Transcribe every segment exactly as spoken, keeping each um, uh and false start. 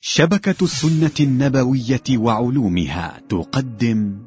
شبكة السنة النبوية وعلومها تقدم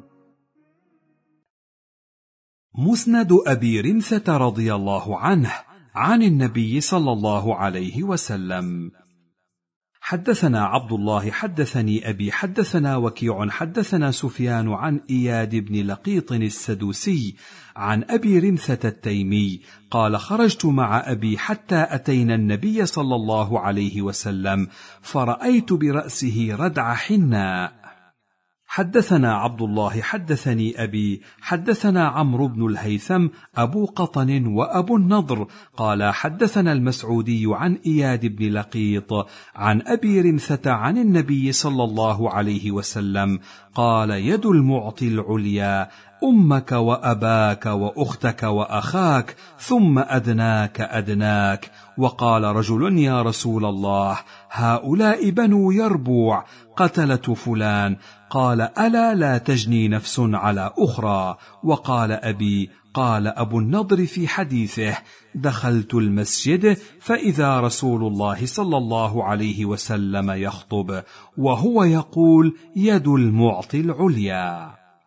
مسند أبي رمثة رضي الله عنه عن النبي صلى الله عليه وسلم. حدثنا عبد الله حدثني أبي حدثنا وكيع حدثنا سفيان عن إياد بن لقيط السدوسي عن أبي رمثة التيمي قال: خرجت مع أبي حتى أتينا النبي صلى الله عليه وسلم فرأيت برأسه ردع حناء. حدثنا عبد الله حدثني أبي حدثنا عمرو بن الهيثم أبو قطن وأبو النضر قال: حدثنا المسعودي عن إياد بن لقيط عن أبي رمثة عن النبي صلى الله عليه وسلم قال: يد المعطي العليا أمك وأباك وأختك وأخاك ثم أدناك أدناك. وقال رجل: يا رسول الله، هؤلاء بنو يربوع قتلة فلان. قال: ألا لا تجني نفس على أخرى. وقال أبي: قال أبو النضر في حديثه: دخلت المسجد فإذا رسول الله صلى الله عليه وسلم يخطب وهو يقول: يد المعطي العليا.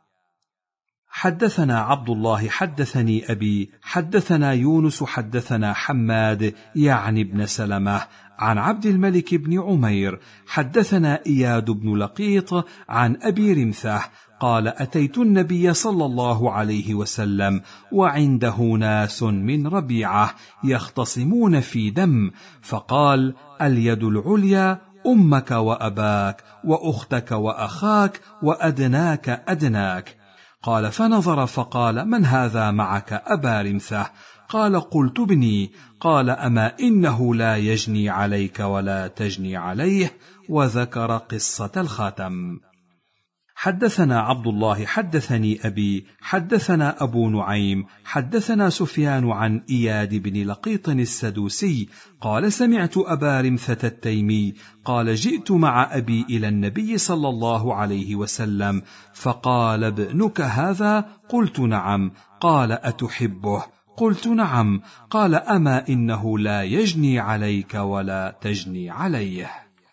حدثنا عبد الله حدثني أبي حدثنا يونس حدثنا حماد يعني بن سلمة عن عبد الملك بن عمير حدثنا إياد بن لقيط عن أبي رمثة قال: أتيت النبي صلى الله عليه وسلم وعنده ناس من ربيعة يختصمون في دم، فقال: اليد العليا أمك وأباك وأختك وأخاك وأدناك أدناك. قال: فنظر فقال: من هذا معك أبا رمثة؟ قال: قلت ابني. قال: أما إنه لا يجني عليك ولا تجني عليه. وذكر قصة الخاتم. حدثنا عبد الله حدثني أبي حدثنا أبو نعيم حدثنا سفيان عن إياد بن لقيط السدوسي قال: سمعت أبا رمثة التيمي قال: جئت مع أبي إلى النبي صلى الله عليه وسلم فقال: ابنك هذا؟ قلت: نعم. قال: أتحبه؟ قلت: نعم. قال: أما إنه لا يجني عليك ولا تجني عليه.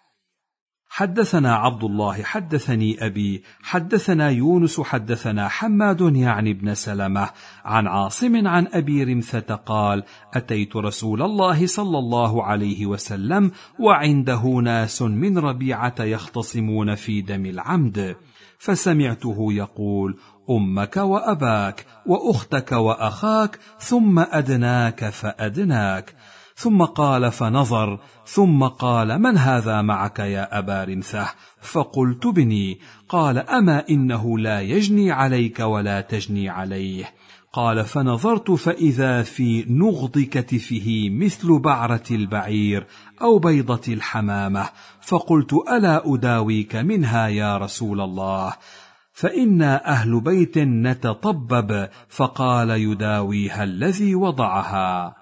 حدثنا عبد الله حدثني أبي حدثنا يونس حدثنا حماد يعني بن سلمة عن عاصم عن أبي رمثة قال: أتيت رسول الله صلى الله عليه وسلم وعنده ناس من ربيعة يختصمون في دم العمد، فسمعته يقول: أمك وأباك وأختك وأخاك ثم أدناك فأدناك. ثم قال: فنظر ثم قال: من هذا معك يا أبا رمثة؟ فقلت: ابني. قال: أما إنه لا يجني عليك ولا تجني عليه. قال: فنظرت فإذا في نغض كتفه مثل بعرة البعير أو بيضة الحمامة، فقلت: ألا أداويك منها يا رسول الله؟ فإنا أهل بيت نتطبب. فقال: يداويها الذي وضعها.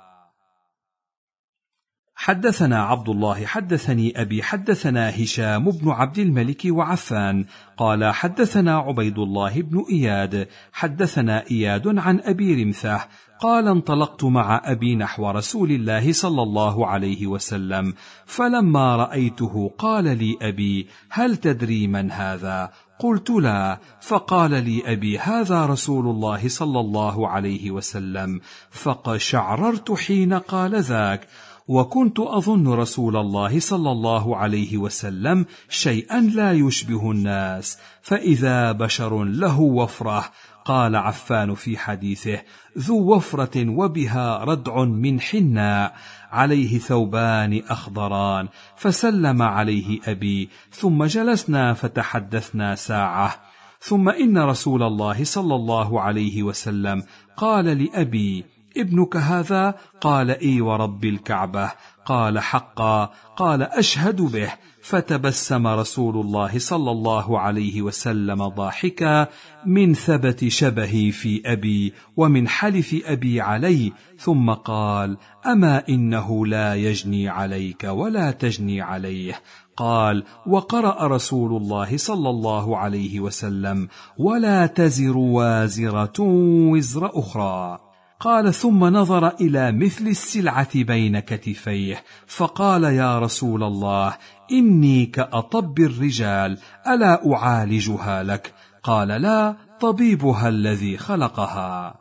حدثنا عبد الله حدثني أبي حدثنا هشام بن عبد الملك وعفان قال: حدثنا عبيد الله بن إياد حدثنا إياد عن أبي رمثة قال: انطلقت مع أبي نحو رسول الله صلى الله عليه وسلم، فلما رأيته قال لي أبي: هل تدري من هذا؟ قلت: لا. فقال لي أبي: هذا رسول الله صلى الله عليه وسلم. فقشعررت حين قال ذاك، وكنت أظن رسول الله صلى الله عليه وسلم شيئا لا يشبه الناس، فإذا بشر له وفرة. قال عفان في حديثه: ذو وفرة وبها ردع من حناء عليه ثوبان أخضران. فسلم عليه أبي ثم جلسنا فتحدثنا ساعة، ثم إن رسول الله صلى الله عليه وسلم قال لأبي: ابنك هذا؟ قال: إي ورب الكعبة. قال: حقا؟ قال: أشهد به. فتبسم رسول الله صلى الله عليه وسلم ضاحكا من ثبت شبهي في أبي ومن حلف أبي علي، ثم قال: أما إنه لا يجني عليك ولا تجني عليه. قال: وقرأ رسول الله صلى الله عليه وسلم: ولا تزر وازرة وزر أخرى. قال ثم نظر إلى مثل السلعة بين كتفيه فقال يا رسول الله إني كأطب الرجال ألا أعالجها لك؟ قال لا، طبيبها الذي خلقها.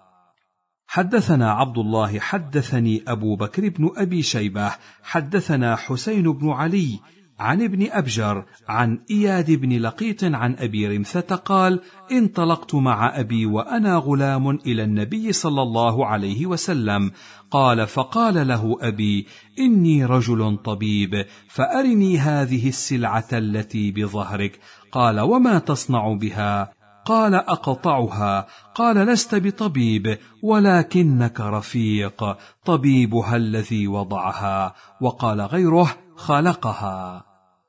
حدثنا عبد الله حدثني أبو بكر بن أبي شيبة حدثنا حسين بن علي عن ابن أبجر عن إياد بن لقيط عن أبي رمثة قال انطلقت مع أبي وأنا غلام إلى النبي صلى الله عليه وسلم. قال فقال له أبي إني رجل طبيب فأرني هذه السلعة التي بظهرك. قال وما تصنع بها؟ قال أقطعها. قال لست بطبيب ولكنك رفيق، طبيبها الذي وضعها. وقال غيره خلقها.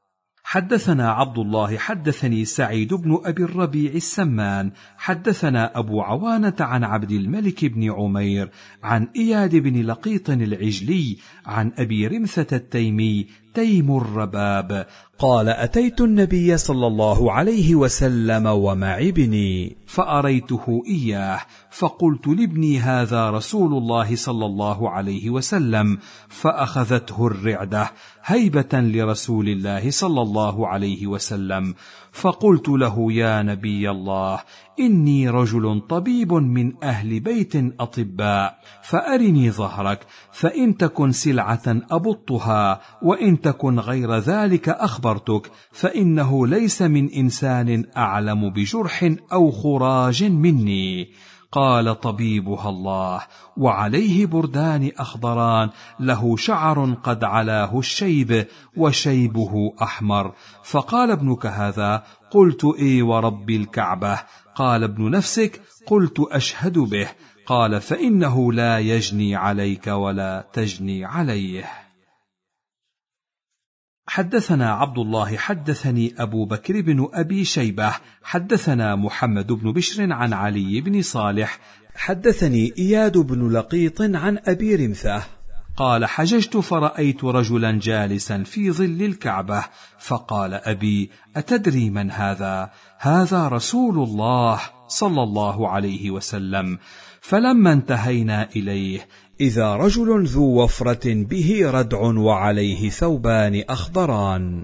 حدثنا عبد الله حدثني سعيد بن أبي الربيع السمان حدثنا أبو عوانة عن عبد الملك بن عمير عن إياد بن لقيط العجلي عن أبي رمثة التيمي تيم الرباب قال أتيت النبي صلى الله عليه وسلم ومعي ابني فأريته إياه فقلت لابني هذا رسول الله صلى الله عليه وسلم، فأخذته الرعدة هيبة لرسول الله صلى الله عليه وسلم. فقلت له يا نبي الله إني رجل طبيب من أهل بيت أطباء، فأرني ظهرك، فإن تكن سلعة أبطها وإن تكن غير ذلك أخبرتك، فإنه ليس من إنسان أعلم بجرح أو خراج مني. قال طبيبها الله، وعليه بردان أخضران له شعر قد علاه الشيب وشيبه أحمر. فقال ابنك هذا؟ قلت إي ورب الكعبة. قال ابن نفسك؟ قلت أشهد به. قال فإنه لا يجني عليك ولا تجني عليه. حدثنا عبد الله حدثني أبو بكر بن أبي شيبة حدثنا محمد بن بشر عن علي بن صالح حدثني إياد بن لقيط عن أبي رمثة قال حججت فرأيت رجلا جالسا في ظل الكعبة، فقال أبي أتدري من هذا؟ هذا رسول الله صلى الله عليه وسلم. فلما انتهينا إليه إذا رجل ذو وفرة به ردع وعليه ثوبان أخضران.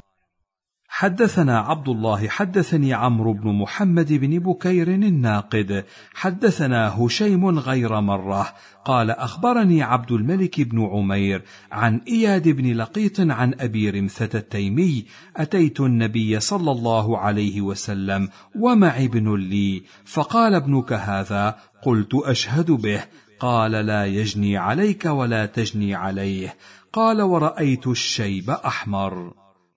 حدثنا عبد الله حدثني عمرو بن محمد بن بكير الناقد حدثنا هشيم غير مرة قال أخبرني عبد الملك بن عمير عن إياد بن لقيط عن أبي رمثة التيمي أتيت النبي صلى الله عليه وسلم ومعي ابن لي، فقال ابنك هذا؟ قلت أشهد به. قال لا يجني عليك ولا تجني عليه. قال ورأيت الشيب أحمر.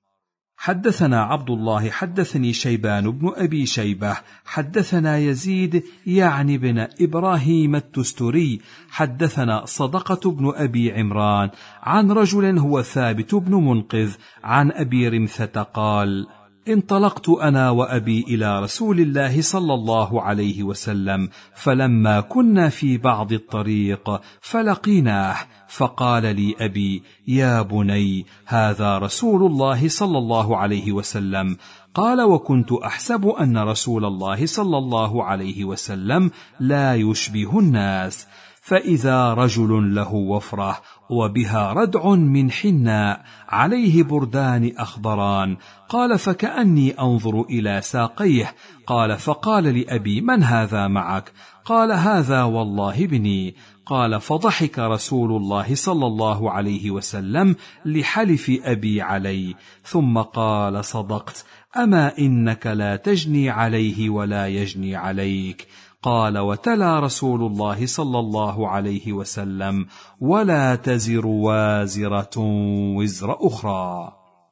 حدثنا عبد الله حدثني شيبان بن أبي شيبة حدثنا يزيد يعني بن إبراهيم التستري حدثنا صدقة بن أبي عمران عن رجل هو ثابت بن منقذ عن أبي رمثة قال انطلقت أنا وأبي إلى رسول الله صلى الله عليه وسلم، فلما كنا في بعض الطريق فلقيناه، فقال لي أبي يا بني هذا رسول الله صلى الله عليه وسلم. قال وكنت أحسب أن رسول الله صلى الله عليه وسلم لا يشبه الناس، فإذا رجل له وفرة وبها ردع من حناء عليه بردان أخضران. قال فكأني أنظر إلى ساقيه. قال فقال لأبي من هذا معك؟ قال هذا والله ابني. قال فضحك رسول الله صلى الله عليه وسلم لحلف أبي علي، ثم قال صدقت، أما إنك لا تجني عليه ولا يجني عليك. قال وتلا رسول الله صلى الله عليه وسلم ولا تزر وازرة وزر أخرى.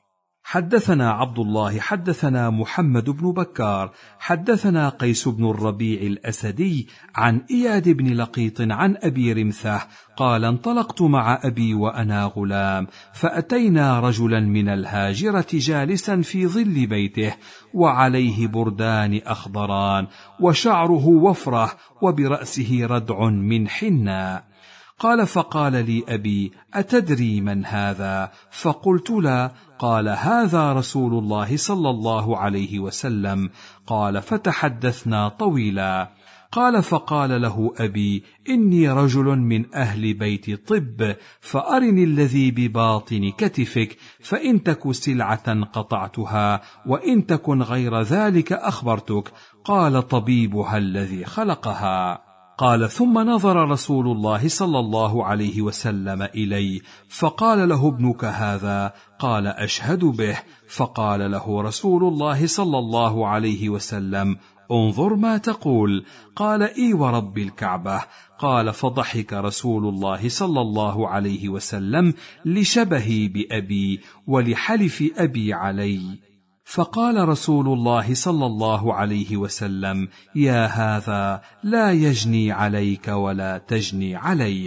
حدثنا عبد الله حدثنا محمد بن بكار حدثنا قيس بن الربيع الأسدي عن إياد بن لقيط عن أبي رمثة قال انطلقت مع أبي وأنا غلام، فأتينا رجلا من الهاجرة جالسا في ظل بيته وعليه بردان أخضران وشعره وفرة وبرأسه ردع من حناء. قال فقال لي أبي أتدري من هذا؟ فقلت لا. قال هذا رسول الله صلى الله عليه وسلم. قال فتحدثنا طويلا. قال: فقال له أبي: إني رجل من أهل بيت طب، فأرني الذي بباطن كتفك، فإن تك سلعة قطعتها، وإن تكن غير ذلك أخبرتك. قال: طبيبها الذي خلقها. قال: ثم نظر رسول الله صلى الله عليه وسلم إلي، فقال له: ابنك هذا؟ قال: أشهد به. فقال له رسول الله صلى الله عليه وسلم: انظر ما تقول. قال: إي ورب الكعبة. قال: فضحك رسول الله صلى الله عليه وسلم لشبهي بأبي ولحلف أبي علي. فقال رسول الله صلى الله عليه وسلم: يا هذا، لا يجني عليك ولا تجني عليه.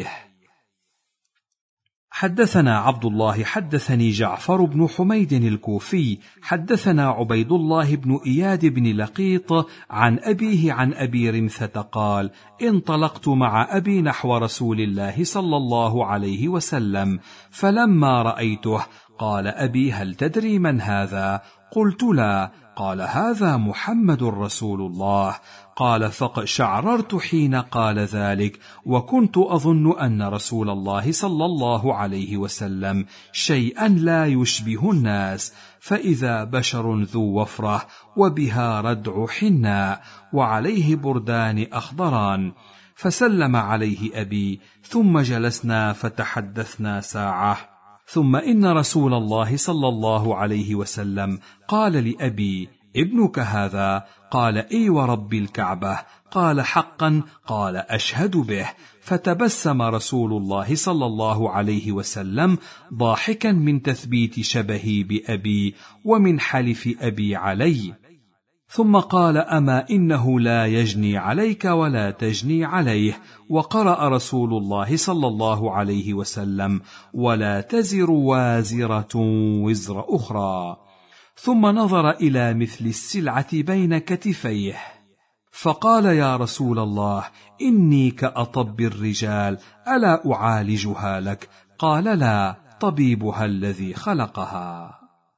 حدثنا عبد الله حدثني جعفر بن حميد الكوفي حدثنا عبيد الله بن إياد بن لقيط عن أبيه عن أبي رمثة قال: انطلقت مع أبي نحو رسول الله صلى الله عليه وسلم، فلما رأيته قال أبي: هل تدري من هذا؟ قلت: لا. قال: هذا محمد رسول الله. قال: فقشعررت حين قال ذلك، وكنت أظن أن رسول الله صلى الله عليه وسلم شيئا لا يشبه الناس، فإذا بشر ذو وفرة وبها ردع حناء وعليه بردان أخضران. فسلم عليه أبي، ثم جلسنا فتحدثنا ساعة. ثم إن رسول الله صلى الله عليه وسلم قال لأبي: ابنك هذا؟ قال: إي ورب الكعبة. قال: حقا؟ قال: أشهد به. فتبسم رسول الله صلى الله عليه وسلم ضاحكا من تثبيت شبهي بأبي ومن حلف أبي علي، ثم قال: أما إنه لا يجني عليك ولا تجني عليه. وقرأ رسول الله صلى الله عليه وسلم: ولا تزر وازرة وزر أخرى. ثم نظر إلى مثل السلعة بين كتفيه، فقال: يا رسول الله، إني كأطب الرجال، ألا أعالجها لك؟ قال: لا، طبيبها الذي خلقها.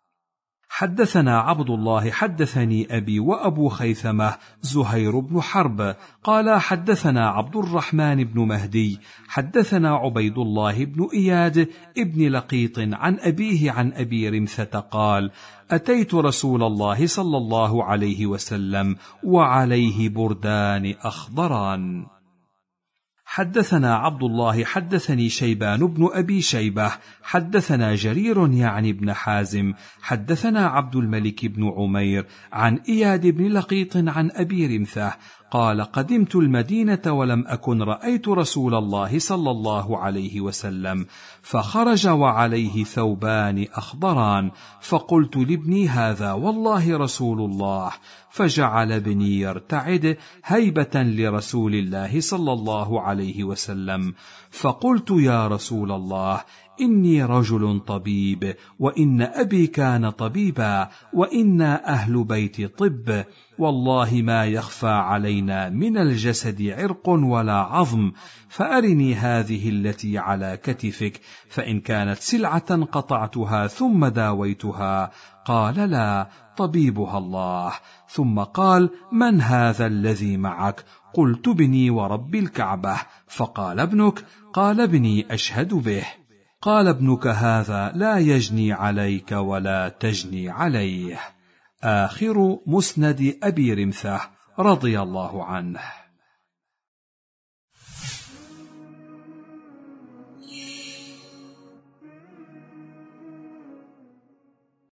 حدثنا عبد الله حدثني أبي وأبو خيثمة زهير بن حرب قال: حدثنا عبد الرحمن بن مهدي حدثنا عبيد الله بن إياد ابن لقيط عن أبيه عن أبي رمثة قال: أتيت رسول الله صلى الله عليه وسلم وعليه بردان أخضران. حدثنا عبد الله حدثني شيبان بن أبي شيبة حدثنا جرير يعني بن حازم حدثنا عبد الملك بن عمير عن إياد بن لقيط عن أبي رمثة قال: قدمت المدينة ولم أكن رأيت رسول الله صلى الله عليه وسلم، فخرج وعليه ثوبان أخضران، فقلت لابني: هذا والله رسول الله. فجعل ابني يرتعد هيبة لرسول الله صلى الله عليه وسلم. فقلت: يا رسول الله، إني رجل طبيب، وإن أبي كان طبيبا، وإنا أهل بيت طب، والله ما يخفى علينا من الجسد عرق ولا عظم، فأرني هذه التي على كتفك، فإن كانت سلعة قطعتها ثم داويتها. قال: لا، طبيبها الله. ثم قال: من هذا الذي معك؟ قلت: ابني ورب الكعبة. فقال: ابنك؟ قال: ابني أشهد به. قال: ابنك هذا لا يجني عليك ولا تجني عليه. آخر مسند أبي رمثة رضي الله عنه.